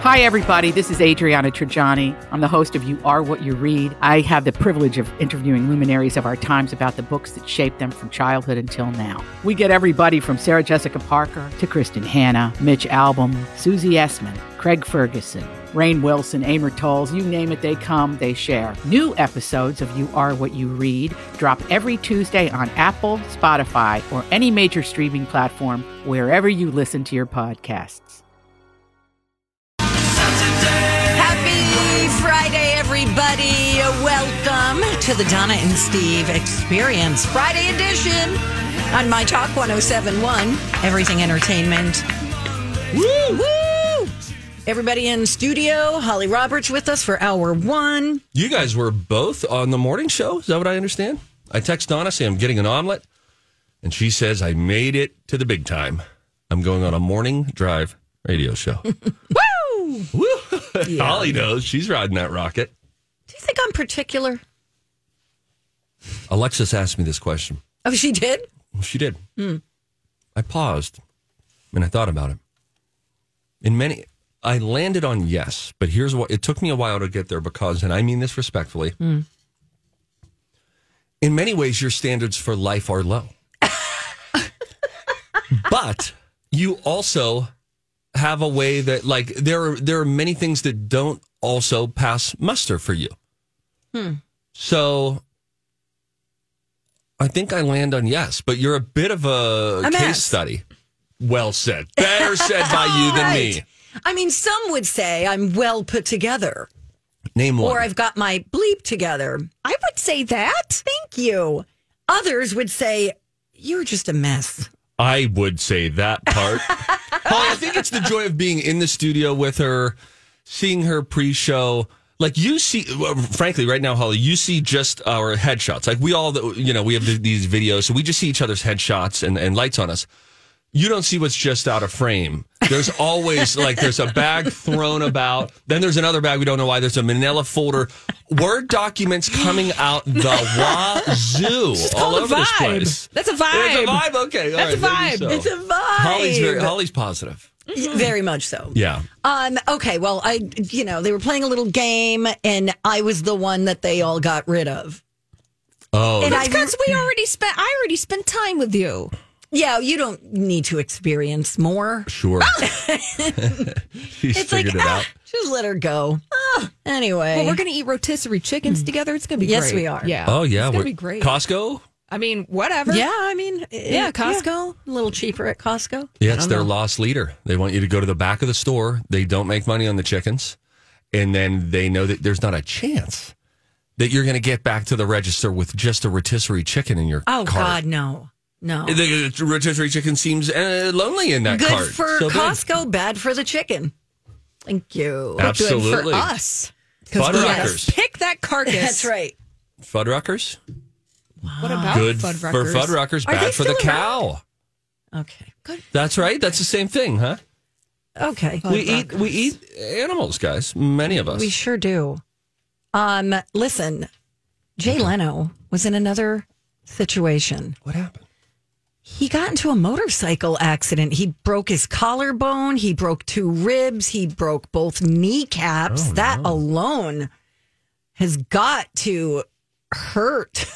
Hi, everybody. This is Adriana Trajani. I'm the host of You Are What You Read. I have the privilege of interviewing luminaries of our times about the books that shaped them from childhood until now. We get everybody from Sarah Jessica Parker to Kristen Hanna, Mitch Albom, Susie Essman, Craig Ferguson, Rainn Wilson, Amor Tolls, you name it, they come, they share. New episodes of You Are What You Read drop every Tuesday on Apple, Spotify, or any major streaming platform wherever you listen to your podcasts. Happy Friday, everybody. Welcome to the Donna and Steve Experience Friday edition on My Talk 107.1, Everything Entertainment. Woo! Woo! Everybody in studio, Holly Roberts with us for hour one. You guys were both on the morning show. Is that what I understand? I text Donna, say I'm getting an omelet, and she says I made it to the big time. I'm going on a morning drive radio show. Woo! Woo! Yeah. Holly knows. She's riding that rocket. Do you think I'm particular? Alexis asked me this question. Oh, she did? She did. I paused, and I thought about it. I landed on yes, but here's what, it took me a while to get there because, and I mean this respectfully, in many ways, your standards for life are low. But you also have a way that, like, there are many things that don't also pass muster for you. So I think I land on yes, but you're a bit of a case study. Well said. Better said by you than me. I mean, some would say I'm well put together. Name one. Or I've got my bleep together. I would say that. Thank you. Others would say, you're just a mess. I would say that part. Holly, I think it's the joy of being in the studio with her, seeing her pre-show. Like, you see, frankly, right now, Holly, you see just our headshots. Like, we all, we have these videos, so we just see each other's headshots and lights on us. You don't see what's just out of frame. There's always, there's a bag thrown about. Then there's another bag. We don't know why. There's a manila folder. Word documents coming out the wazoo all over this place. That's a vibe. It's a vibe? Okay. That's a vibe. So. It's a vibe. Holly's positive. Very much so. Yeah. Okay. Well, they were playing a little game, and I was the one that they all got rid of. Oh. And that's because I already spent time with you. Yeah, you don't need to experience more. Sure. She's figured it out. Just let her go. Anyway. Well, we're going to eat rotisserie chickens together. It's going to be great. Yes, we are. Yeah. Oh, yeah. It's going to be great. Costco? I mean, whatever. Yeah, I mean. Costco. A little cheaper at Costco. Yeah, it's their lost leader. They want you to go to the back of the store. They don't make money on the chickens. And then they know that there's not a chance that you're going to get back to the register with just a rotisserie chicken in your cart. Oh, God, no. No. The rotisserie chicken seems lonely in that cart. Good for Costco, bad for the chicken. Thank you. Absolutely. Good for us. Fuddruckers. Pick that carcass. That's right. Fuddruckers? Wow. What about good Fuddruckers? For Fuddruckers, bad for the cow. Okay. Good. That's right. That's the same thing, huh? Okay. We eat animals, guys. Many of us. We sure do. Listen, Jay Leno was in another situation. What happened? He got into a motorcycle accident. He broke his collarbone. He broke 2 ribs. He broke both kneecaps. That alone has got to hurt.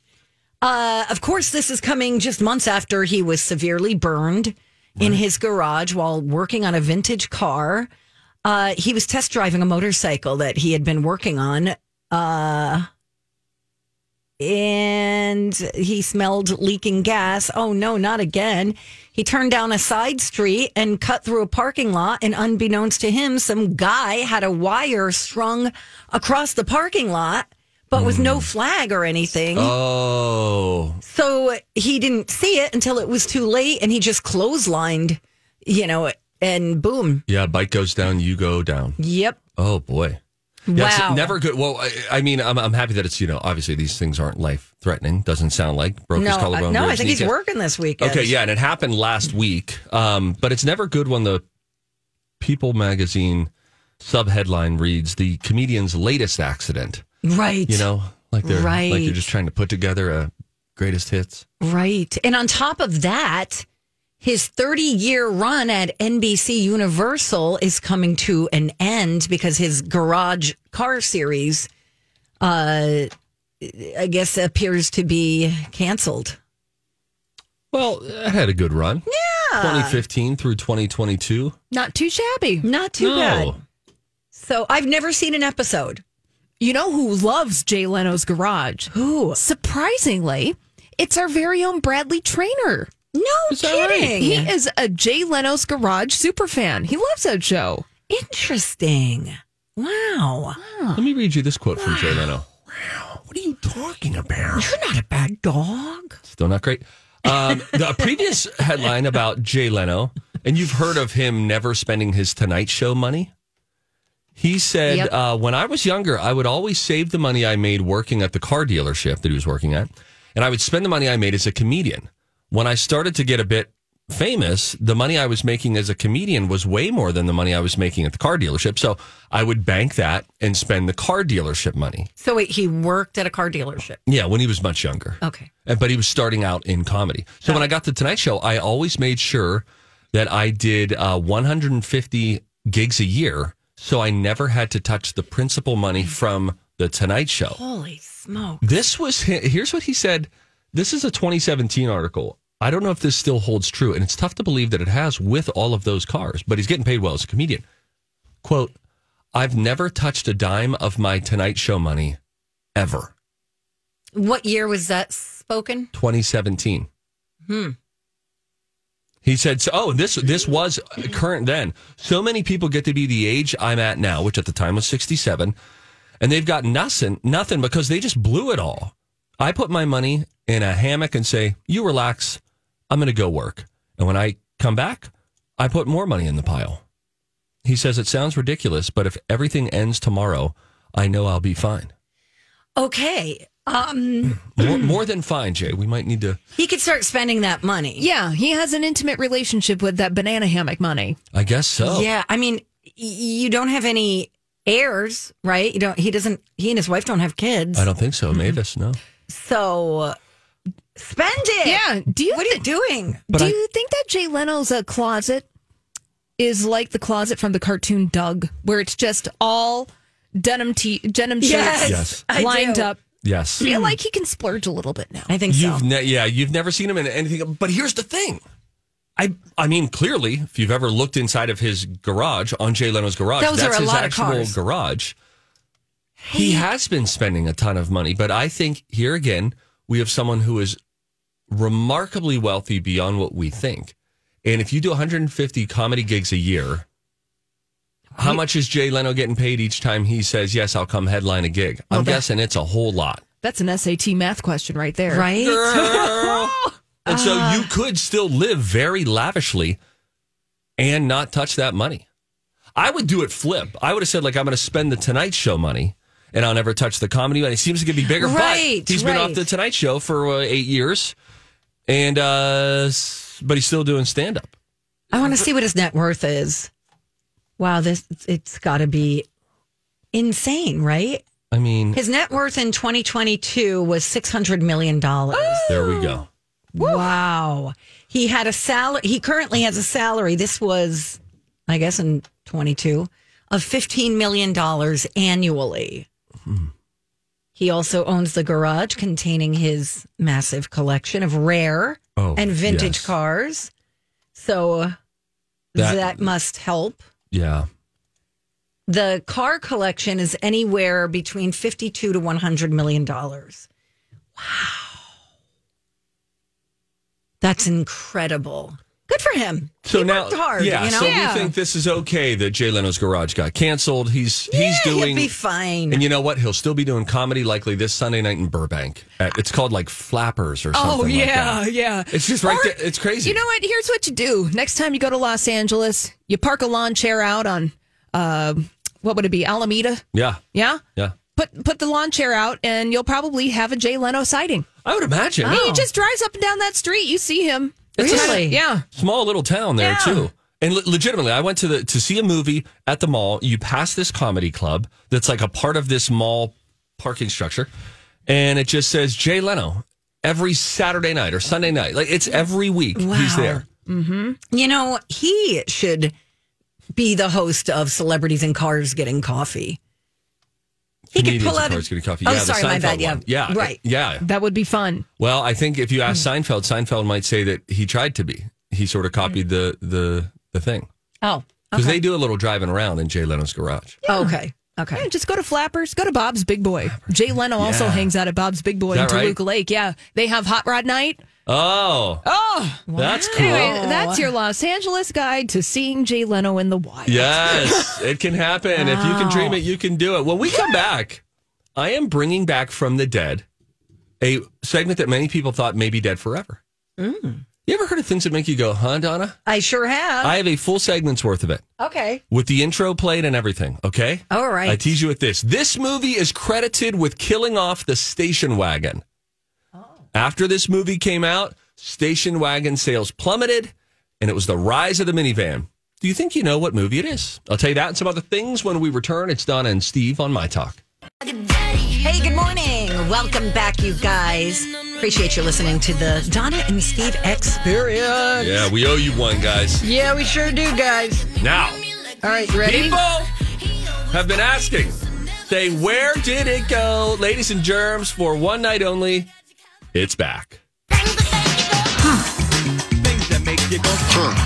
Of course, this is coming just months after he was severely burned in his garage while working on a vintage car. He was test driving a motorcycle that he had been working on. And he smelled leaking gas. Oh, no, not again. He turned down a side street and cut through a parking lot. And unbeknownst to him, some guy had a wire strung across the parking lot, but with no flag or anything. Oh. So he didn't see it until it was too late. And he just clotheslined, and boom. Yeah, bike goes down, you go down. Yep. Oh, boy. Yeah, Wow. It's never good. Well, I mean, I'm happy that it's, obviously these things aren't life-threatening. Doesn't sound like. Broke his collarbone. No, I think he's working this weekend. Okay, yeah, and it happened last week. But it's never good when the People magazine sub-headline reads, the comedian's latest accident. Right. Like you're just trying to put together a greatest hits. Right. And on top of that, his 30-year run at NBC Universal is coming to an end because his garage car series, I guess, appears to be canceled. Well, it had a good run. Yeah. 2015 through 2022. Not too shabby. Not too No. bad. So I've never seen an episode. You know who loves Jay Leno's Garage? Who? Surprisingly, it's our very own Bradley Traynor. No Is that right? kidding. He is a Jay Leno's Garage super fan. He loves that show. Interesting. Wow. Let me read you this quote from Jay Leno. Wow, what are you talking about? You're not a bad dog. Still not great. The previous headline about Jay Leno, and you've heard of him never spending his Tonight Show money. He said, Yep. when I was younger, I would always save the money I made working at the car dealership that he was working at, and I would spend the money I made as a comedian. When I started to get a bit famous, the money I was making as a comedian was way more than the money I was making at the car dealership. So I would bank that and spend the car dealership money. So wait, he worked at a car dealership. Yeah, when he was much younger. Okay. But he was starting out in comedy. So when I got the Tonight Show, I always made sure that I did 150 gigs a year. So I never had to touch the principal money from the Tonight Show. Holy smoke. Here's what he said. This is a 2017 article. I don't know if this still holds true, and it's tough to believe that it has with all of those cars, but he's getting paid well as a comedian. Quote, I've never touched a dime of my Tonight Show money ever. What year was that spoken? 2017. He said, this was current then. So many people get to be the age I'm at now, which at the time was 67, and they've got nothing because they just blew it all. I put my money in a hammock and say, you relax, I'm going to go work. And when I come back, I put more money in the pile. He says, it sounds ridiculous, but if everything ends tomorrow, I know I'll be fine. Okay. More than fine, Jay. We might need to. He could start spending that money. Yeah, he has an intimate relationship with that banana hammock money. I guess so. Yeah. I mean, you don't have any heirs, right? He and his wife don't have kids. I don't think so. Mavis, no. So spend it. Yeah. What are you doing? Do you think that Jay Leno's closet is like the closet from the cartoon Doug, where it's just all denim shirts Yes. I lined do. up? Yes. I feel like he can splurge a little bit now. I think so. You've never seen him in anything. But here's the thing. I mean, clearly, if you've ever looked inside of his garage, on Jay Leno's garage, Those that's are a his lot of actual cars. garage. He has been spending a ton of money, but I think here again, we have someone who is remarkably wealthy beyond what we think. And if you do 150 comedy gigs a year, how much is Jay Leno getting paid each time he says, yes, I'll come headline a gig? I'm guessing it's a whole lot. That's an SAT math question right there. Right? Girl. And so you could still live very lavishly and not touch that money. I would do it flip. I would have said, like, I'm going to spend the Tonight Show money and I'll never touch the comedy money. It seems to be bigger. Right, but he's been off the Tonight Show for 8 years, and but he's still doing stand-up. I want to see what his net worth is. Wow, it's got to be insane, right? I mean, His net worth in 2022 was $600 million. there we go. Wow. He had a salary. He currently has a salary. This was, I guess, in 22 of $15 million annually. He also owns the garage containing his massive collection of rare and vintage yes. cars. So that must help. Yeah. The car collection is anywhere between $52 to $100 million. Wow. That's incredible. Good for him. So he now, worked hard, yeah. you know? So we think this is okay that Jay Leno's garage got canceled. He's doing. He'll be fine. And you know what? He'll still be doing comedy likely this Sunday night in Burbank. It's called like Flappers or something. Oh, yeah, like that. yeah. It's just right there. It's crazy. You know what? Here's what you do. Next time you go to Los Angeles, you park a lawn chair out on, what would it be, Alameda? Yeah. Yeah? Yeah. Put the lawn chair out, and you'll probably have a Jay Leno sighting. I would imagine. And he just drives up and down that street. You see him. It's Really? Yeah. Small little town there Yeah. too. And legitimately, I went to see a movie at the mall. You pass this comedy club that's like a part of this mall parking structure, and it just says Jay Leno every Saturday night or Sunday night. Like it's every week he's there. You know, he should be the host of Celebrities in Cars Getting Coffee. He could pull out Cars Getting Coffee. Oh, Yeah, sorry, the my bad. Seinfeld one. Yeah, right. Yeah. That would be fun. Well, I think if you ask Seinfeld might say that he tried to be. He sort of copied the thing. Oh, Because they do a little driving around in Jay Leno's garage. okay. Yeah, just go to Flappers, go to Bob's Big Boy. Jay Leno also hangs out at Bob's Big Boy Is in that right? Toluca Lake. Yeah, they have Hot Rod Night. Oh, that's cool. Anyway, that's your Los Angeles guide to seeing Jay Leno in the wild. Yes, it can happen. If you can dream it, you can do it. When we come back, I am bringing back from the dead a segment that many people thought may be dead forever. You ever heard of things that make you go, huh, Donna? I sure have. I have a full segment's worth of it. Okay. With the intro played and everything, okay? All right. I tease you with this. This movie is credited with killing off the station wagon. After this movie came out, station wagon sales plummeted, and it was the rise of the minivan. Do you think you know what movie it is? I'll tell you that and some other things when we return. It's Donna and Steve on My Talk. Hey, good morning. Welcome back, you guys. Appreciate you listening to the Donna and Steve Experience. Yeah, we owe you one, guys. Yeah, we sure do, guys. Now, All right, you ready? people have been asking, saying, where did it go? Ladies and germs, for one night only, it's back. Things that make you go,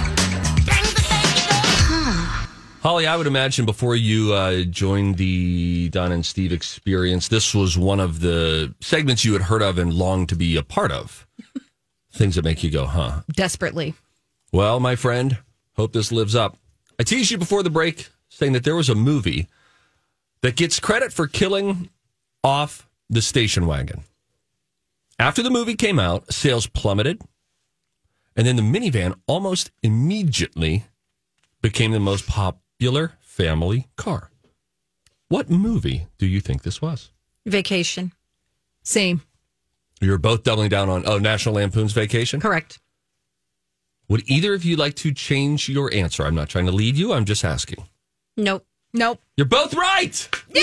Holly, I would imagine before you joined the Don and Steve Experience, this was one of the segments you had heard of and longed to be a part of. Things that make you go, huh? Desperately. Well, my friend, hope this lives up. I teased you before the break saying that there was a movie that gets credit for killing off the station wagon. After the movie came out, sales plummeted, and then the minivan almost immediately became the most popular family car. What movie do you think this was? Vacation. Same. You're both doubling down on, National Lampoon's Vacation? Correct. Would either of you like to change your answer? I'm not trying to lead you. I'm just asking. Nope. You're both right. Yeah!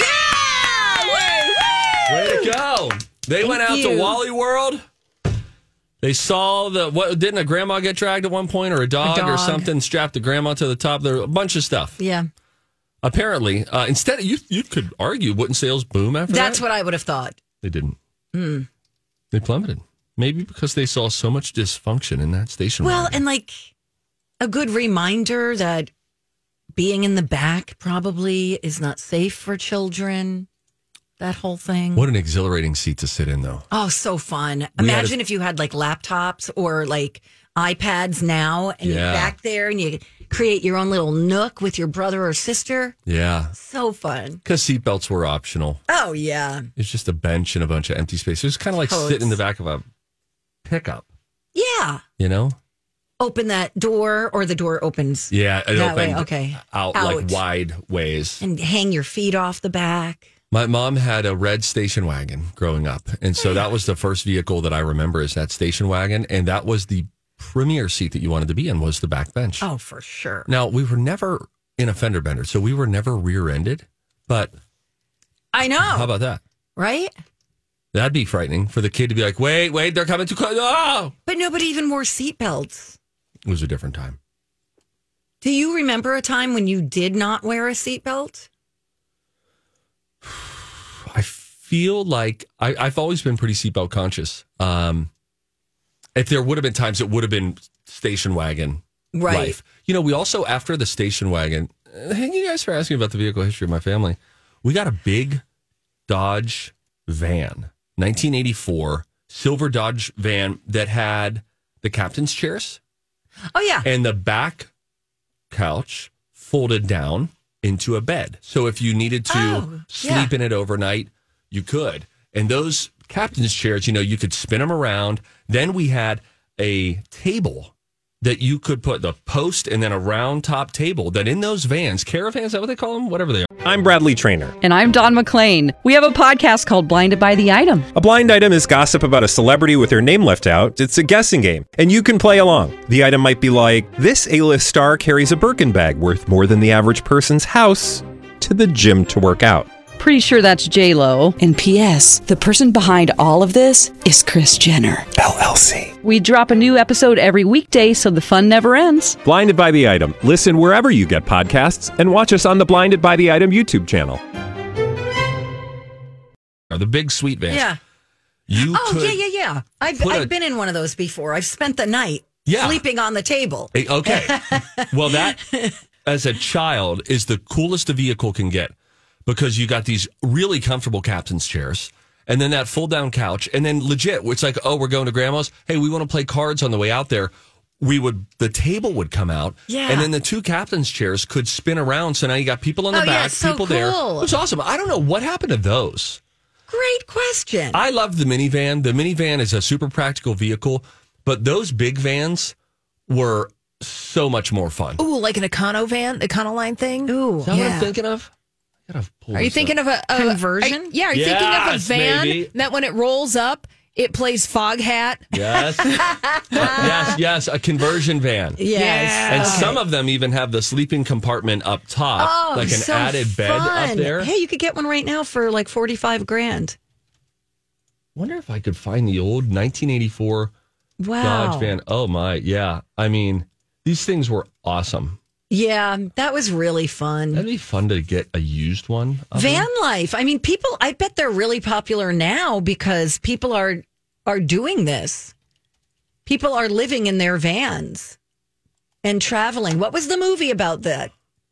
Way to go. They went out to Wally World. They saw didn't a grandma get dragged at one point, or a dog or something strapped the grandma to the top? There a bunch of stuff. Yeah. Apparently, instead, you could argue, wouldn't sales boom after that? That's what I would have thought. They didn't. They plummeted. Maybe because they saw so much dysfunction in that station. Well, wagon. and like a good reminder that being in the back probably is not safe for children. That whole thing. What an exhilarating seat to sit in, though. Oh, so fun. Imagine if you had like laptops or like iPads now and you're back there and you create your own little nook with your brother or sister. Yeah. So fun. Because seatbelts were optional. Oh, yeah. It's just a bench and a bunch of empty space. It was kind of like sitting in the back of a pickup. Yeah. You know? Open that door or the door opens. Yeah. It that opened way. Okay. out like wide ways. And hang your feet off the back. My mom had a red station wagon growing up. And so that was the first vehicle that I remember is that station wagon. And that was the premier seat that you wanted to be in was the back bench. Oh, for sure. Now, we were never in a fender bender, so we were never rear-ended. But I know. how about that? Right? That'd be frightening for the kid to be like, wait, they're coming too close. Oh! But nobody even wore seatbelts. It was a different time. Do you remember a time when you did not wear a seatbelt? I feel like I've always been pretty seatbelt conscious. If there would have been times, it would have been station wagon life. You know, we also, after the station wagon, thank you guys for asking about the vehicle history of my family. We got a big Dodge van, 1984 silver Dodge van that had the captain's chairs. Oh, yeah. And the back couch folded down into a bed. So if you needed to sleep in it overnight, you could. And those captain's chairs, you know, you could spin them around. Then we had a table that you could put the post and then a round top table that in those vans, caravans, is that what they call them? Whatever they are. I'm Bradley Trainer. And I'm Don McClain. We have a podcast called Blinded by the Item. A blind item is gossip about a celebrity with their name left out. It's a guessing game, and you can play along. The item might be like, this A-list star carries a Birkin bag worth more than the average person's house to the gym to work out. Pretty sure that's J-Lo. And P.S. the person behind all of this is Kris Jenner, LLC. We drop a new episode every weekday so the fun never ends. Blinded by the Item. Listen wherever you get podcasts and watch us on the Blinded by the Item YouTube channel. The big sweet vans. Yeah. Yeah. I've been in one of those before. I've spent the night sleeping on the table. Okay. Well, that, as a child, is the coolest a vehicle can get because you got these really comfortable captain's chairs and then that fold-down couch. And then legit, it's like, oh, we're going to grandma's. Hey, we want to play cards on the way out there. The table would come out, and then the two captain's chairs could spin around. So now you got people on the back, people there. It was awesome. I don't know what happened to those. Great question. I love the minivan. The minivan is a super practical vehicle, but those big vans were so much more fun. Ooh, like an Econovan, the Econoline thing. Ooh, is that what I'm thinking of? Are you thinking of a conversion? Are you thinking of a van that when it rolls up, it plays Foghat? Yes. Yes, a conversion van. Yes. And some of them even have the sleeping compartment up top, like an added bed up there. Hey, you could get one right now for like $45,000. Wonder if I could find the old 1984 Dodge van. Oh my, yeah. I mean, these things were awesome. Yeah, that was really fun. That'd be fun to get a used one. Van life. I mean, I bet they're really popular now because people are doing this. People are living in their vans and traveling. What was the movie about that?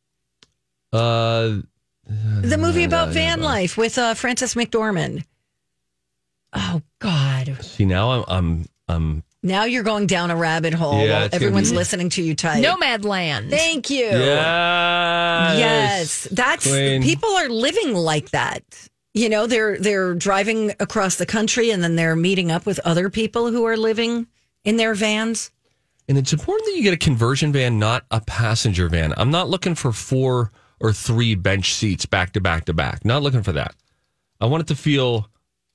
The movie about van life with Frances McDormand. Oh God. See, now I'm now you're going down a rabbit hole while everyone's listening to you type. Nomadland. Thank you. Yes. That's people are living like that. You know, they're driving across the country and then they're meeting up with other people who are living in their vans. And it's important that you get a conversion van, not a passenger van. I'm not looking for 4 or 3 bench seats back to back to back. Not looking for that. I want it to feel,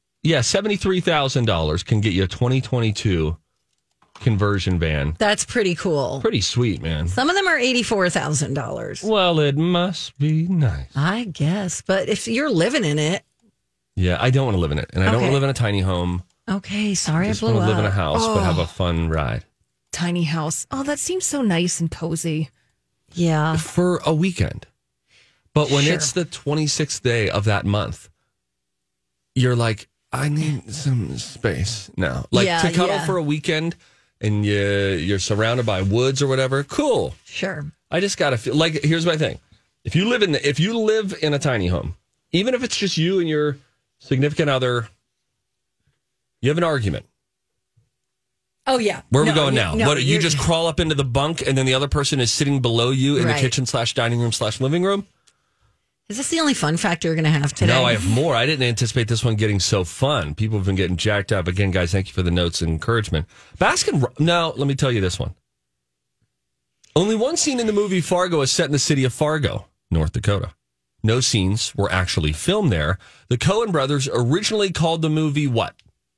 $73,000 can get you a 2022 conversion van. That's pretty cool. Pretty sweet, man. Some of them are $84,000. Well, it must be nice. I guess. But if you're living in it. Yeah, I don't want to live in it. And I don't want to live in a tiny home. Okay, sorry, I just want to live in a house, but have a fun ride. Tiny house. Oh, that seems so nice and cozy. Yeah. For a weekend. But when it's the 26th day of that month, you're like, I need some space now. Like to cuddle for a weekend and you're surrounded by woods or whatever. Cool. Sure. I just got to feel like, here's my thing. If you live in a tiny home, even if it's just you and your significant other, you have an argument. Oh, yeah. Where are we going now? What, you just crawl up into the bunk and then the other person is sitting below you in the kitchen/dining room/living room? Is this the only fun fact you're going to have today? No, I have more. I didn't anticipate this one getting so fun. People have been getting jacked up. Again, guys, thank you for the notes and encouragement. Now, let me tell you this one. Only one scene in the movie Fargo is set in the city of Fargo, North Dakota. No scenes were actually filmed there. The Coen brothers originally called the movie what?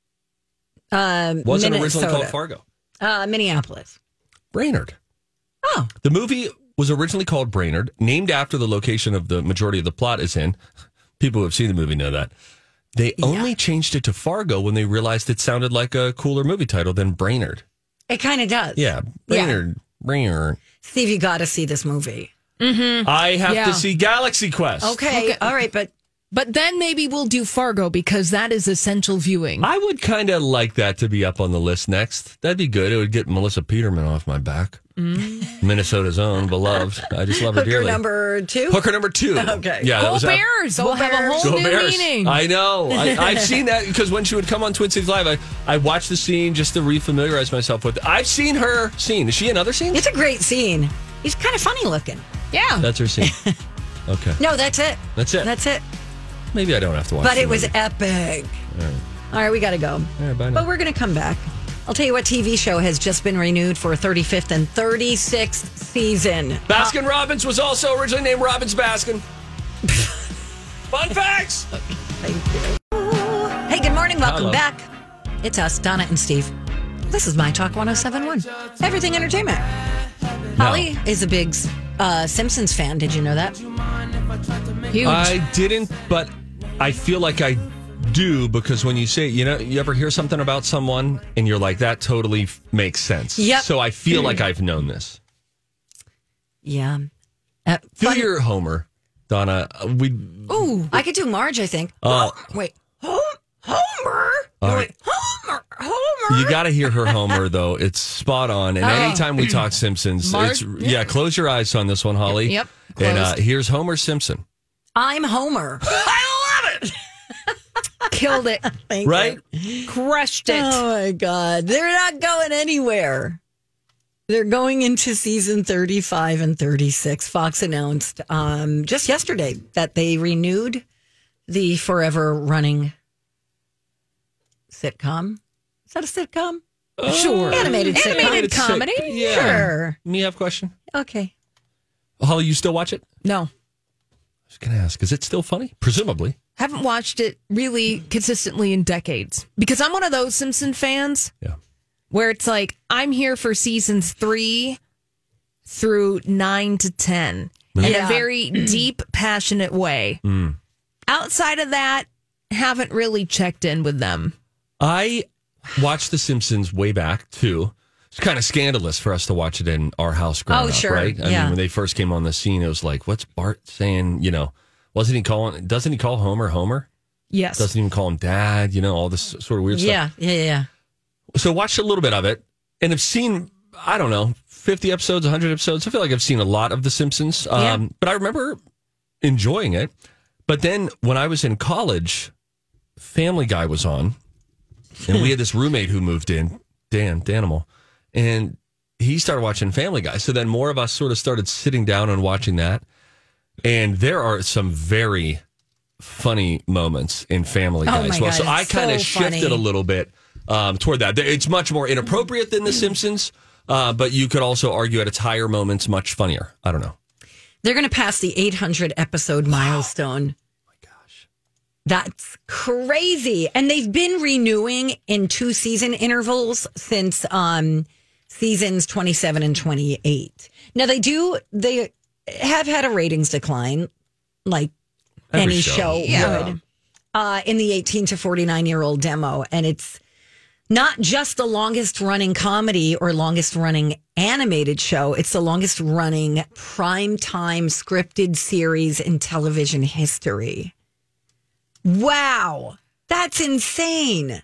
Wasn't originally called Fargo. Minneapolis. Brainerd. Oh. The movie was originally called Brainerd, named after the location of the majority of the plot is in. People who have seen the movie know that. They only changed it to Fargo when they realized it sounded like a cooler movie title than Brainerd. It kind of does. Yeah, Brainerd. Steve, you got to see this movie. Mm-hmm. I have to see Galaxy Quest. Okay. All right, But then maybe we'll do Fargo because that is essential viewing. I would kind of like that to be up on the list next. That'd be good. It would get Melissa Peterman off my back. Minnesota's own, beloved. I just love her dearly. Hooker number 2. Okay. Yeah, Go Bears. We'll have a whole new meaning. I know. I've seen that because when she would come on Twin Cities Live, I watched the scene just to refamiliarize myself with it. I've seen her scene. Is she in other scenes? It's a great scene. He's kind of funny looking. Yeah. That's her scene. Okay. No, that's it. That's it. Maybe I don't have to watch it. But it was epic. All right, we got to go. All right, bye now. But we're going to come back. I'll tell you what TV show has just been renewed for a 35th and 36th season. Baskin Robbins was also originally named Robbins Baskin. Fun facts. Thank you. Hey, good morning. Welcome back. It's us, Donna and Steve. This is My Talk 1071. Everything Entertainment. Holly is a big Simpsons fan. Did you know that? Huge. I didn't, but I feel like I do, because when you say, you ever hear something about someone and you're like, that totally makes sense. Yep. So I feel like I've known this. Yeah. Do your Homer, Donna. Ooh, I could do Marge, I think. Wait. Homer? All Wait, right. Homer. You got to hear her Homer, though. It's spot on. And anytime we talk Simpsons, Marge? close your eyes on this one, Holly. Yep. And Closed. here's Homer Simpson. I'm Homer. I love it. Killed it. Thank Right? you. Crushed it. Oh, my God. They're not going anywhere. They're going into season 35 and 36. Fox announced just yesterday that they renewed the forever running sitcom. Is that a sitcom? Sure. Animated sitcom. Animated comedy? Yeah. Sure. Me have a question. Okay. Holly, you still watch it? No. I was going to ask, is it still funny? Presumably. Haven't watched it really consistently in decades because I'm one of those Simpson fans Yeah. where it's like I'm here for seasons 3 through 9 to 10 in a very deep, passionate way. Outside of that, haven't really checked in with them. I watched The Simpsons way back, too. It's kind of scandalous for us to watch it in our house growing up, sure. right? I Yeah. mean, when they first came on the scene, it was like, what's Bart saying? Doesn't he call Homer Homer? Yes. Doesn't even call him Dad, all this sort of weird stuff. Yeah. So watched a little bit of it and have seen, I don't know, 50 episodes, 100 episodes. I feel like I've seen a lot of The Simpsons. But I remember enjoying it. But then when I was in college, Family Guy was on. And we had this roommate who moved in, Danimal. And he started watching Family Guy. So then more of us sort of started sitting down and watching that. And there are some very funny moments in Family Guy as well. God, So I it's kind of so shifted funny. a little bit toward that. It's much more inappropriate than The Simpsons, but you could also argue at its higher moments, much funnier. I don't know. They're going to pass the 800 episode milestone. That's crazy. And they've been renewing in 2 season intervals since seasons 27 and 28. Now they have had a ratings decline like Every any show. would in the 18 to 49-year-old demo. And it's not just the longest running comedy or longest running animated show. It's the longest running primetime scripted series in television history. Wow. That's insane.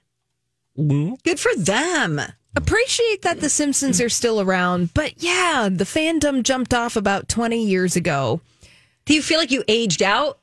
Good for them. Appreciate that the Simpsons are still around, but yeah, the fandom jumped off about 20 years ago. Do you feel like you aged out?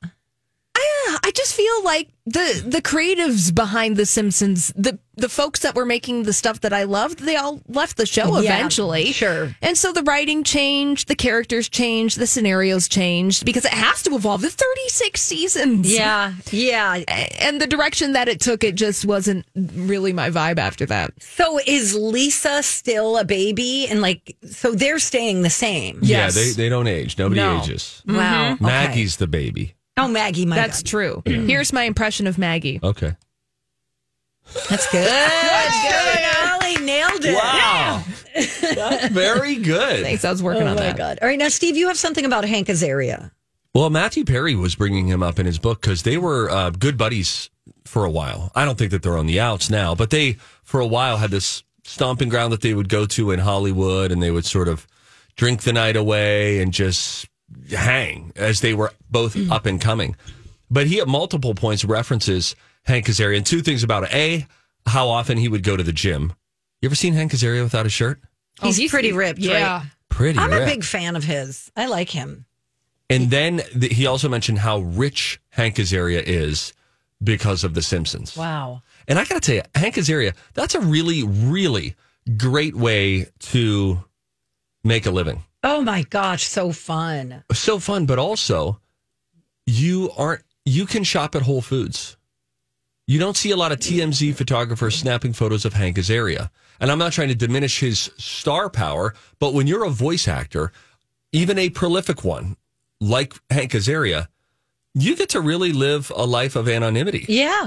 I just feel like the creatives behind the Simpsons, the folks that were making the stuff that I loved, they all left the show Yeah, eventually. sure. And so the writing changed, the characters changed, the scenarios changed because it has to evolve. The 36 seasons. Yeah. And the direction that it took, it just wasn't really my vibe after that. So is Lisa still a baby? And so they're staying the same. Yes. Yeah, they don't age. Nobody No. ages. Wow. Okay. Maggie's the baby. Oh, Maggie, my That's God. true. Here's my impression of Maggie. Okay. That's good. Good. Holly nailed it. Wow. That's very good. Thanks, I was working Oh, on my that. God. All right. Now, Steve, you have something about Hank Azaria. Well, Matthew Perry was bringing him up in his book because they were good buddies for a while. I don't think that they're on the outs now, but they, for a while, had this stomping ground that they would go to in Hollywood, and they would sort of drink the night away and just hang as they were both up and coming. But he at multiple points references Hank Azaria, and 2 things about it. A, how often he would go to the gym. You ever seen Hank Azaria without a shirt? He's pretty ripped, Yeah. right? Pretty I'm ripped. a big fan of his. I like him. And then he also mentioned how rich Hank Azaria is because of The Simpsons. Wow. And I got to tell you, Hank Azaria, that's a really, really great way to make a living. Oh, my gosh. So fun. So fun, but also you can shop at Whole Foods. You don't see a lot of TMZ photographers snapping photos of Hank Azaria. And I'm not trying to diminish his star power, but when you're a voice actor, even a prolific one like Hank Azaria, you get to really live a life of anonymity. Yeah.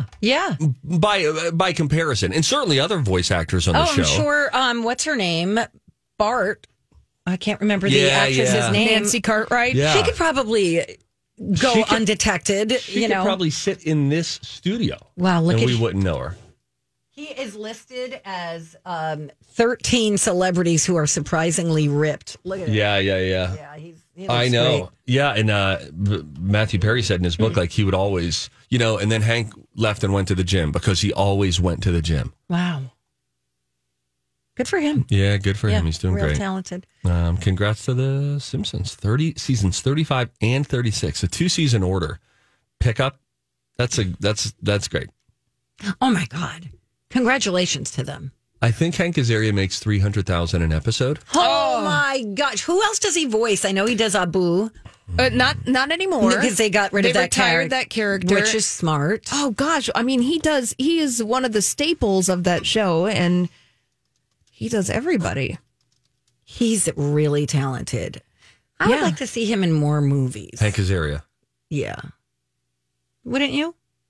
By comparison. And certainly other voice actors on the show. I'm sure. What's her name? Bart. I can't remember the actress's name. Nancy Cartwright. Yeah. She could probably go undetected. She could probably sit in this studio. Wow, look and at we wouldn't know her. He is listed as 13 celebrities who are surprisingly ripped. Look at it. Yeah. Yeah, he looks I know. great. Yeah, and Matthew Perry said in his book, like he would always, and then Hank left and went to the gym because he always went to the gym. Wow. Good for him. Yeah, good for him. He's doing real great. Talented. Congrats to the Simpsons. Seasons 35 and 36. A 2-season order. Pickup. That's great. Oh my God. Congratulations to them. I think Hank Azaria makes $300,000 an episode. Oh my gosh. Who else does he voice? I know he does Abu. Not anymore. Because they got rid of that retired that character. Which is smart. Oh gosh. I mean, he is one of the staples of that show, and he does everybody. He's really talented. I would like to see him in more movies. Hank Azaria. Yeah. Wouldn't you?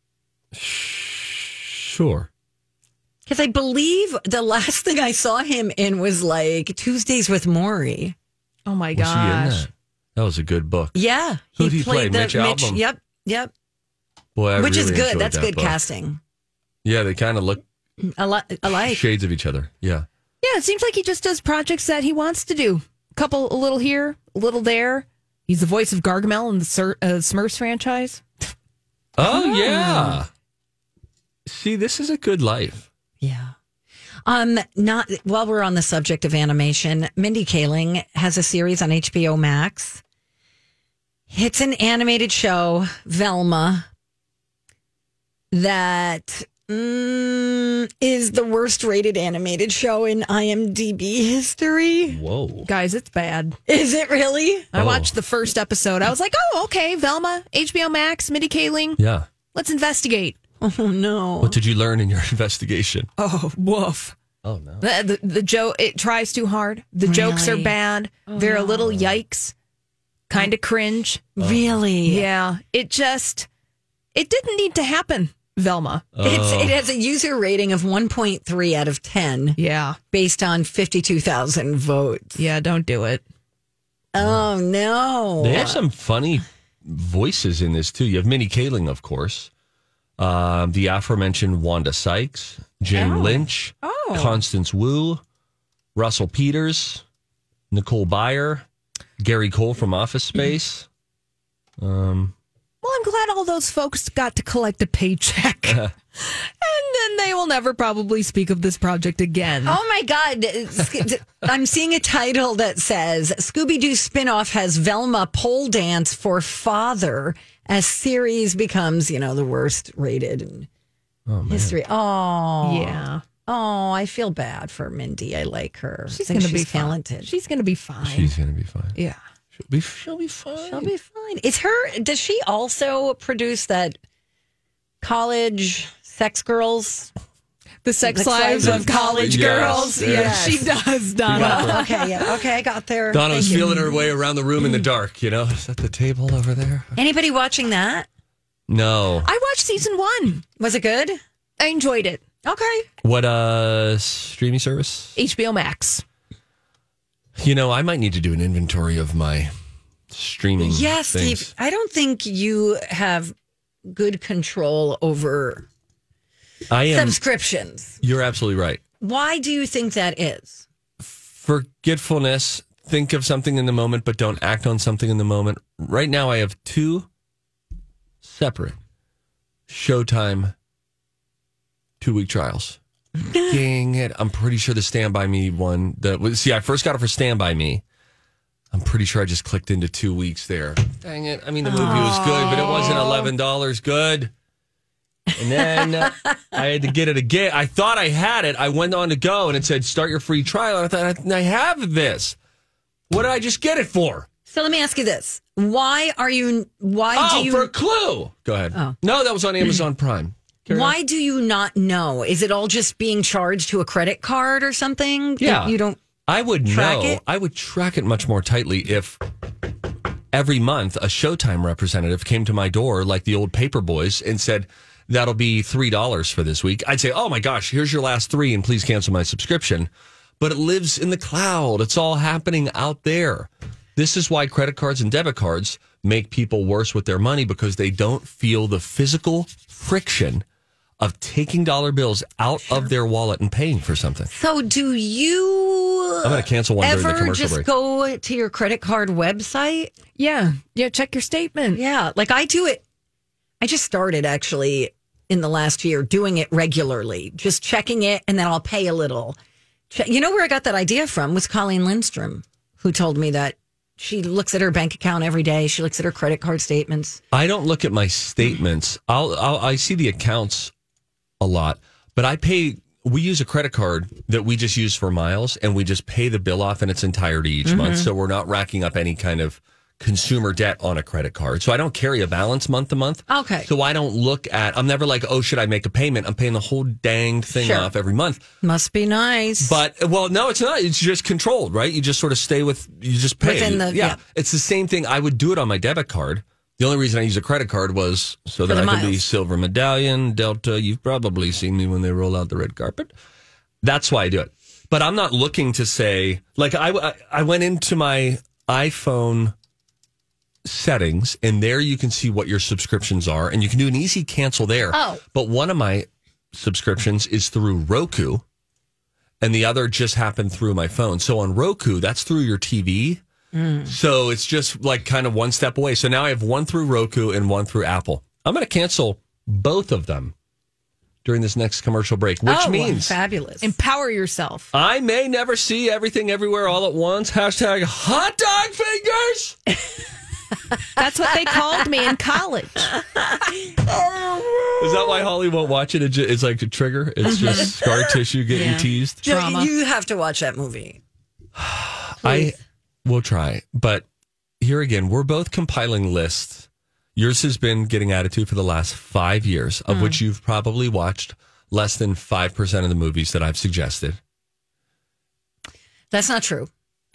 Sure. Because I believe the last thing I saw him in was like Tuesdays with Maury. Oh my Was he in gosh. that? That was a good book. Yeah. Who'd he play? Mitch Albom? Yep. Boy, Which is really good. enjoyed That's that good book. casting. Yeah, they kind of look alike. shades of each other. Yeah. Yeah, it seems like he just does projects that he wants to do. A little here, a little there. He's the voice of Gargamel in the Smurfs franchise. Oh, yeah. See, this is a good life. Yeah. Not while we're on the subject of animation, Mindy Kaling has a series on HBO Max. It's an animated show, Velma, that is the worst rated animated show in IMDb history. Whoa. Guys, it's bad. Is it really? I watched the first episode. I was like, oh, okay, Velma, HBO Max, Mindy Kaling. Yeah. Let's investigate. Oh, no. What did you learn in your investigation? Oh, woof. Oh, no. The joke, it tries too hard. The jokes are bad. They're a little yikes. Kind of cringe. Really? Yeah. It didn't need to happen, Velma. It has a user rating of 1.3 out of 10. Yeah. Based on 52,000 votes. Yeah, don't do it. Oh, no. They have some funny voices in this, too. You have Mindy Kaling, of course. The aforementioned Wanda Sykes, Jen Lynch, Constance Wu, Russell Peters, Nicole Byer, Gary Cole from Office Space. Well, I'm glad all those folks got to collect a paycheck. And then they will never probably speak of this project again. Oh my God. I'm seeing a title that says Scooby-Doo spinoff has Velma pole dance for father as series becomes, the worst rated in history. Oh, yeah. Oh, I feel bad for Mindy. I like her. She's going to be talented. She's going to be fine. She's going to be fine. Yeah. She'll be fine. She'll be fine. Does she also produce that college sex girls? The sex lives of college girls. Yes. She does, Donna. Okay, I got there. Donna was feeling her way around the room in the dark, Is that the table over there? Anybody watching that? No. I watched season 1. Was it good? I enjoyed it. Okay. What streaming service? HBO Max. I might need to do an inventory of my streaming Yes, things. Steve. I don't think you have good control over subscriptions. You're absolutely right. Why do you think that is? Forgetfulness. Think of something in the moment, but don't act on something in the moment. Right now, I have 2 separate Showtime 2-week trials. Dang it. I'm pretty sure the Stand By Me one. I first got it for Stand By Me. I'm pretty sure I just clicked into 2 weeks there. Dang it. I mean, the movie was good, but it wasn't $11 good. And then I had to get it again. I thought I had it. I went on to go and it said, start your free trial. And I thought, I have this. What did I just get it for? So let me ask you this. Why do you... for a clue. Go ahead. Oh. No, that was on Amazon Prime. Why do you not know? Is it all just being charged to a credit card or something? Yeah. You don't I would track know. it? I would track it much more tightly if every month a Showtime representative came to my door like the old paper boys and said, that'll be $3 for this week. I'd say, oh my gosh, here's your last 3 and please cancel my subscription. But it lives in the cloud. It's all happening out there. This is why credit cards and debit cards make people worse with their money because they don't feel the physical friction of taking dollar bills out of their wallet and paying for something. So do you I'm going to cancel one during the ever commercial just break. go to your credit card website? Yeah. Check your statement. Yeah, like I do it. I just started actually in the last year doing it regularly, just checking it, and then I'll pay a little. You know where I got that idea from was Colleen Lindstrom, who told me that she looks at her bank account every day. She looks at her credit card statements. I don't look at my statements. I see the accounts a lot, but we use a credit card that we just use for miles, and we just pay the bill off in its entirety each month. So we're not racking up any kind of consumer debt on a credit card. So I don't carry a balance month to month. Okay. So I don't look at, I'm never like, oh, should I make a payment? I'm paying the whole dang thing off every month. Must be nice. But, well, no, it's not. It's just controlled, right? You just sort of stay you just pay. Within It's the same thing. I would do it on my debit card. The only reason I use a credit card was so that I could be Silver Medallion, Delta. You've probably seen me when they roll out the red carpet. That's why I do it. But I'm not looking to say, like, I went into my iPhone settings, and there you can see what your subscriptions are, and you can do an easy cancel there. But one of my subscriptions is through Roku, and the other just happened through my phone. So on Roku, that's through your TV. So it's just like kind of one step away. So now I have one through Roku and one through Apple. I'm going to cancel both of them during this next commercial break, which means fabulous. Empower yourself. I may never see everything everywhere all at once. Hashtag hot dog fingers. That's what they called me in college. Is that why Holly won't watch it? It's like a trigger. It's just scar tissue getting teased. Drama. You have to watch that movie. I will try. But here again, we're both compiling lists. Yours has been Getting Attitude for the last 5 years, of which you've probably watched less than 5% of the movies that I've suggested. That's not true.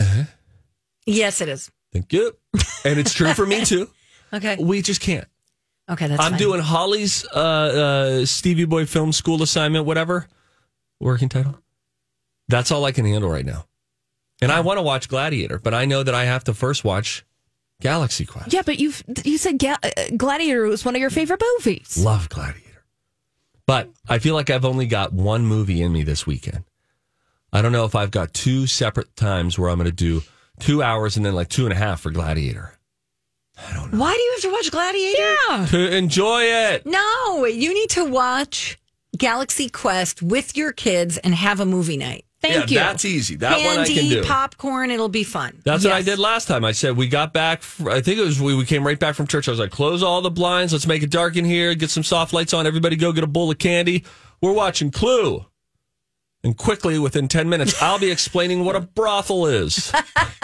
Yes, it is. Thank you. And it's true for me, too. Okay. We just can't. Okay, that's I'm fine. doing Holly's Stevie Boy Film School assignment, whatever. Working title. That's all I can handle right now. And I want to watch Gladiator, but I know that I have to first watch Galaxy Quest. Yeah, but you said Gladiator was one of your favorite movies. Love Gladiator. But I feel like I've only got one movie in me this weekend. I don't know if I've got two separate times where I'm going to do 2 hours and then like 2.5 for Gladiator. I don't know. Why do you have to watch Gladiator? Yeah. To enjoy it. No, you need to watch Galaxy Quest with your kids and have a movie night. Thank you. That's easy. That one I can Candy, do. popcorn, it'll be fun. That's what I did last time. I said we got back. I think it was we came right back from church. I was like, close all the blinds. Let's make it dark in here. Get some soft lights on. Everybody go get a bowl of candy. We're watching Clue. And quickly, within 10 minutes, I'll be explaining what a brothel is. So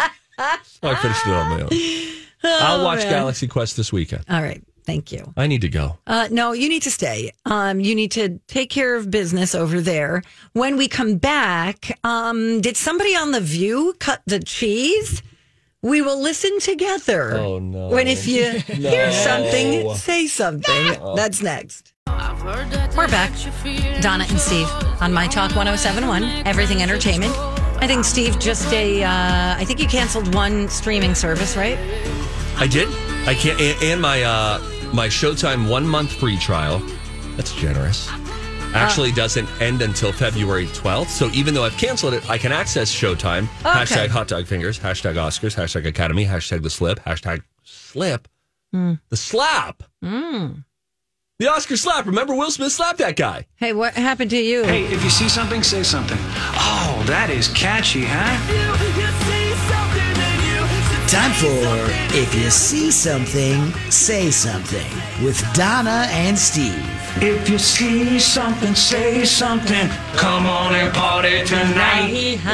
I finished it on my own. I'll watch Galaxy Quest this weekend. All right. Thank you. I need to go. No, you need to stay. You need to take care of business over there. When we come back, did somebody on The View cut the cheese? We will listen together. Oh, no. When if you hear something, say something. That's next. We're back. Donna and Steve on My Talk 107.1, Everything Entertainment. I think Steve I think you canceled one streaming service, right? I did. I can't. And my Showtime 1 month free trial, that's generous, actually doesn't end until February 12th. So even though I've canceled it, I can access Showtime. Okay. Hashtag hot dog fingers, hashtag Oscars, hashtag Academy, hashtag the slip, hashtag slip. The slap. The Oscar slap. Remember Will Smith slapped that guy. Hey, what happened to you? Hey, if you see something, say something. Oh, that is catchy, huh? Time for If You See Something, Say Something with Donna and Steve. If you see something, say something. Come on and party tonight.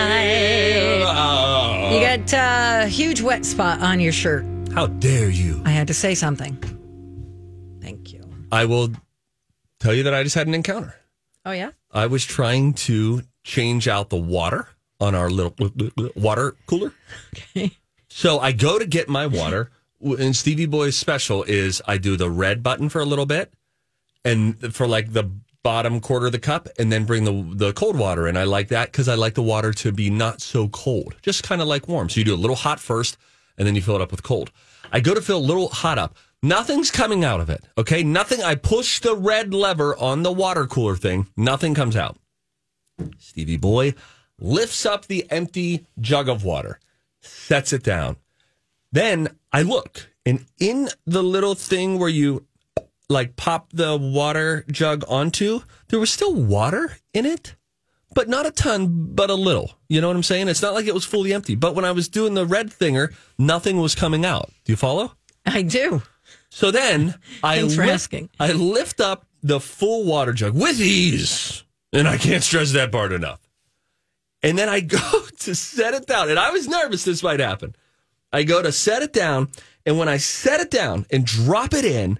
You got a huge wet spot on your shirt. How dare you? I had to say something. Thank you. I will tell you that I just had an encounter. Oh, yeah? I was trying to change out the water on our little water cooler. Okay. So I go to get my water, and Stevie Boy's special is I do the red button for a little bit, and for like the bottom quarter of the cup, and then bring the cold water in. I like that because I like the water to be not so cold, just kind of like warm. So you do a little hot first, and then you fill it up with cold. I go to fill a little hot up. Nothing's coming out of it. Okay. Nothing. I push the red lever on the water cooler thing. Nothing comes out. Stevie boy lifts up the empty jug of water, sets it down. Then I look, and in the little thing where you like pop the water jug onto, there was still water in it, but not a ton, but a little. You know what I'm saying? It's not like it was fully empty. But when I was doing the red thinger, nothing was coming out. Do you follow? I do. So then Thanks for asking. I lift up the full water jug with ease, and I can't stress that part enough. And then I go to set it down, and I was nervous this might happen. I go to set it down, and when I set it down and drop it in,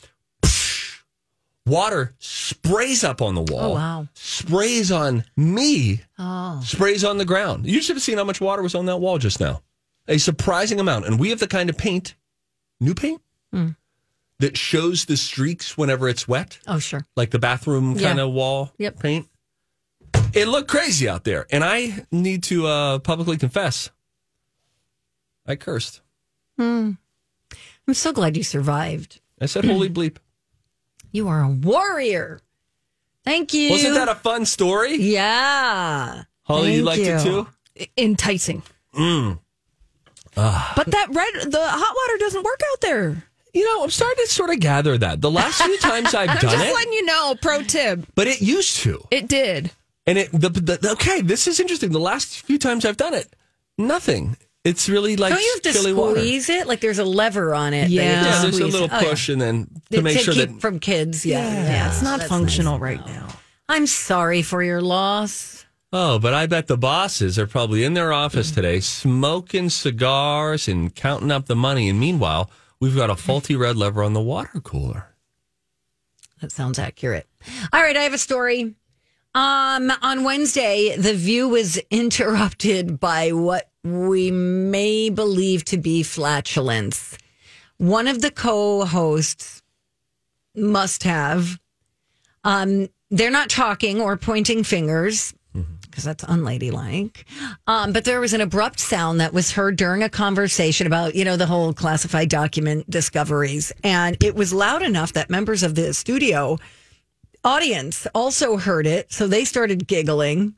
water sprays up on the wall. Oh, wow. Sprays on me. Oh. Sprays on the ground. You should have seen how much water was on that wall just now. A surprising amount. And we have the kind of paint, new paint, that shows the streaks whenever it's wet. Oh, sure. Like the bathroom kind of wall paint. It looked crazy out there. And I need to publicly confess, I cursed. I'm so glad you survived. I said, holy bleep. You are a warrior. Thank you. Wasn't that a fun story? Yeah. Holly, you liked it too? Enticing. But the hot water doesn't work out there. You know, I'm starting to sort of gather that. The last few times I've done just it. letting you know, pro tip. But it used to. It did. And okay, this is interesting. The last few times I've done it, nothing. It's really like don't you have to squeeze water. it? Like there's a lever on it. Yeah, there's a little push, and then to make sure that from kids. It's not functional right now. I'm sorry for your loss. Oh, but I bet the bosses are probably in their office today, smoking cigars and counting up the money. And meanwhile, we've got a faulty red lever on the water cooler. That sounds accurate. All right, I have a story. On Wednesday, The View was interrupted by what we may believe to be flatulence. One of the co-hosts must have. They're not talking or pointing fingers because that's unladylike. But there was an abrupt sound that was heard during a conversation about, the whole classified document discoveries. And it was loud enough that members of the studio audience also heard it, so they started giggling.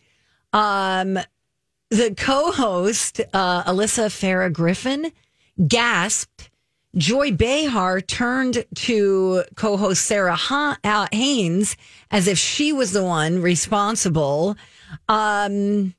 The co-host, Alyssa Farah Griffin, gasped. Joy Behar turned to co-host Sarah Haynes as if she was the one responsible. But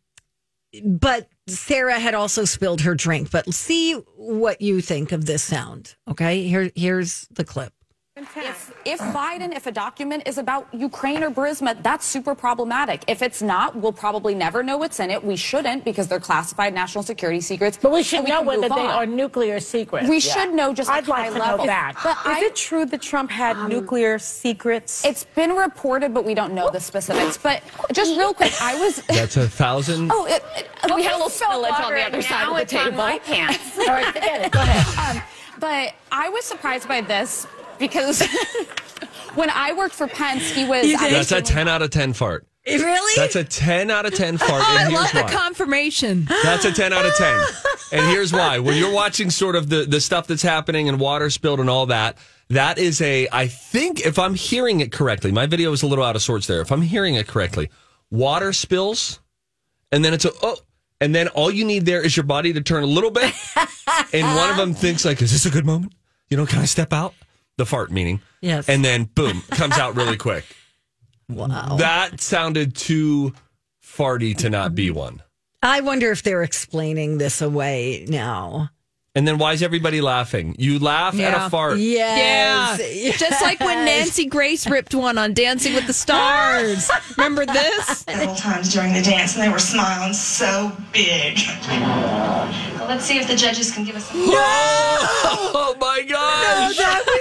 Sarah had also spilled her drink. But see what you think of this sound. Okay, here's the clip. If a document is about Ukraine or Burisma, that's super problematic. If it's not, we'll probably never know what's in it. We shouldn't because they're classified national security secrets. But we should know whether they are nuclear secrets. We should know just I'd like high to level. know that. But is it true that Trump had nuclear secrets? It's been reported, but we don't know the specifics. But just real quick, That's 1,000. We had a little spillage on the other side of the table. My pants. All right, forget it. Go ahead. But I was surprised by this because when I worked for Pence, he was... That's a 10 out of 10 fart. Really? That's a 10 out of 10 fart. I and love here's the why. confirmation. That's a 10 out of 10. And here's why. When you're watching sort of the stuff that's happening and water spilled and all that, that is I think if I'm hearing it correctly, my video was a little out of sorts there. If I'm hearing it correctly, water spills and then and then all you need there is your body to turn a little bit. And one of them thinks like, is this a good moment? Can I step out? The fart meaning. Yes. And then boom, comes out really quick. Wow. That sounded too farty to not be one. I wonder if they're explaining this away now. And then why is everybody laughing? You laugh at a fart. Yes. Yeah. Just like when Nancy Grace ripped one on Dancing with the Stars. Remember this? Several times during the dance, and they were smiling so big. Well, let's see if the judges can give us some... Oh, my gosh.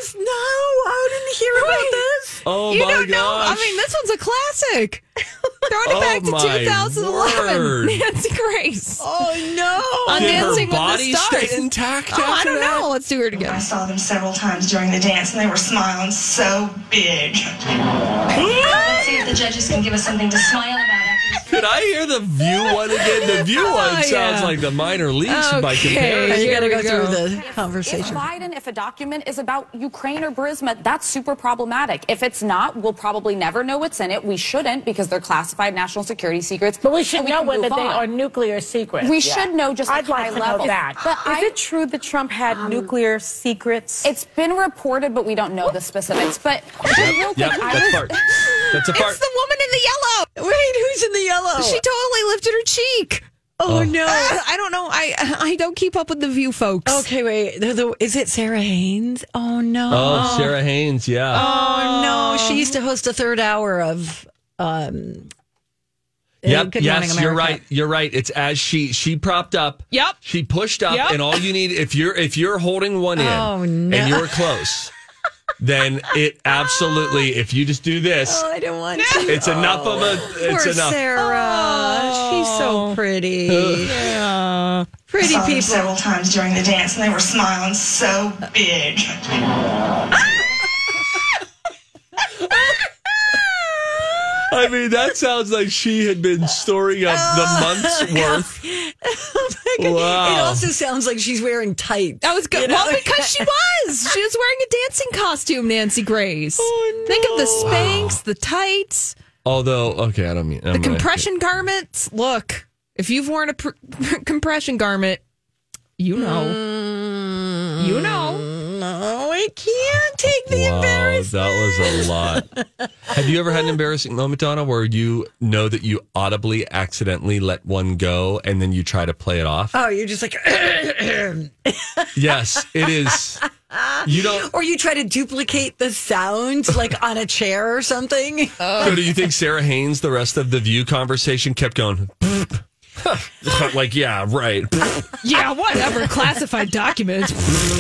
I didn't hear about this. Oh, You my don't know. gosh. I mean, this one's a classic. Throwing it back to my 2011. word. Nancy Grace. Oh, no. On Did Dancing her body with the Stars. stay intact Oh, I after don't that? know. Let's do it again. I saw them several times during the dance, and they were smiling so big. Let's see if the judges can give us something to smile about after this. Could I hear the View one again? The View one sounds like the minor leagues by comparison. You got to go through the conversation. If a document is about Ukraine or Burisma, that's super problematic. If it's not, we'll probably never know what's in it. We shouldn't because they're classified national security secrets. But we should know whether they are nuclear secrets. We should know just I'd like high to level. know that. But is it true that Trump had nuclear secrets? It's been reported, but we don't know the specifics. But real quick, that's part. That's a part. It's the woman in the yellow. Wait, who's in the yellow? She totally lifted her cheek. Oh, no. I don't know. I don't keep up with the View folks. Okay, wait. Is it Sarah Haynes? Oh, no. Oh, Sarah Haynes, yeah. Oh, no. She used to host a third hour of... Yep. Good Yes, Morning you're America. right. You're right. It's as she propped up. Yep. She pushed up, Yep. and all you need if you're holding one in no. and you're close, then it absolutely. If you just do this, I don't want to. it's enough of a. It's Poor enough. Sarah. She's so pretty. Yeah. Pretty I saw them people. several times during the dance, and they were smiling so big. I mean, that sounds like she had been storing up the month's worth. Oh my God. Wow. It also sounds like she's wearing tights. That was good. You know? Well, because she was. She was wearing a dancing costume, Nancy Grace. Oh, no. Think of the Spanx, the tights, Although, okay, I don't mean the compression garments. Look, if you've worn a compression garment, you know. You know. No, I can't take the embarrassment. That was a lot. Have you ever had an embarrassing moment, Donna, where you know that you audibly accidentally let one go and then you try to play it off? Oh, you're just like... Yes, it is. You don't... Or you try to duplicate the sound, like on a chair or something. So do you think Sarah Haynes, the rest of the View conversation, kept going... like, yeah, right. Yeah, whatever. Classified documents.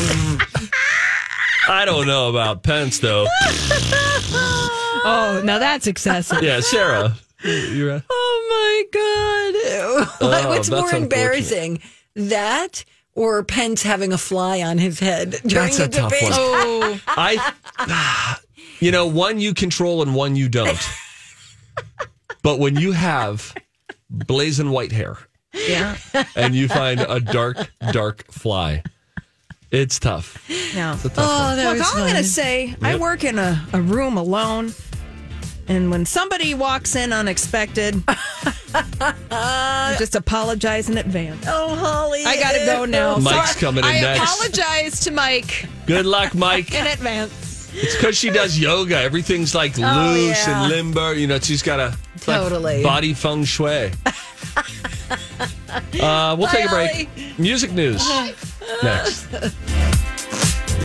I don't know about Pence, though. Oh, now that's excessive. Yeah, Sarah. You're right. Oh, my God. What's that's more embarrassing, that or Pence having a fly on his head during That's the a tough debate? one. One you control and one you don't. But when you have blazing white hair, Yeah. and you find a dark fly, it's tough. Yeah. It's a tough one. that Look, was all I'm going to fun. say, I work in a room alone, and when somebody walks in unexpected, I just apologize in advance. Oh, Holly. I got to go now. Mike's coming in I next. apologize to Mike Good luck, Mike. in advance. It's because she does yoga. Everything's like loose yeah. and limber. You know, she's got a Totally. body feng shui. We'll take a break. Holly. Music news next.